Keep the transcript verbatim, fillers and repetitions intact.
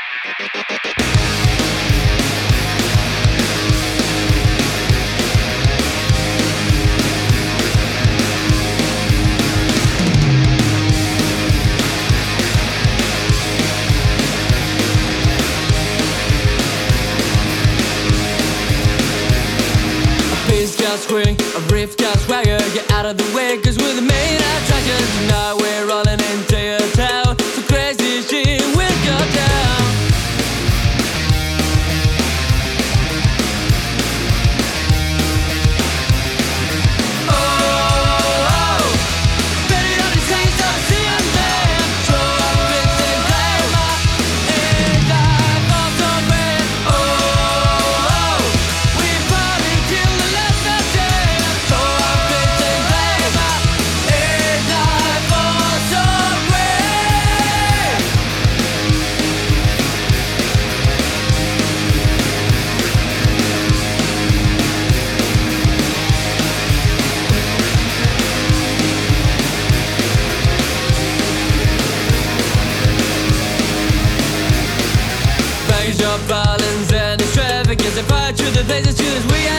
Swing, a riff just swagger, get out of the way, cause we're the main attraction. Tonight we're rolling into your town, so crazy shit will go down. Oh, oh, better not be saying so, see I'm there. Trumpets and glamour, and life all so red. Oh, oh, we're partying till the last. Your violence and extravagance, and fire to the blazing students we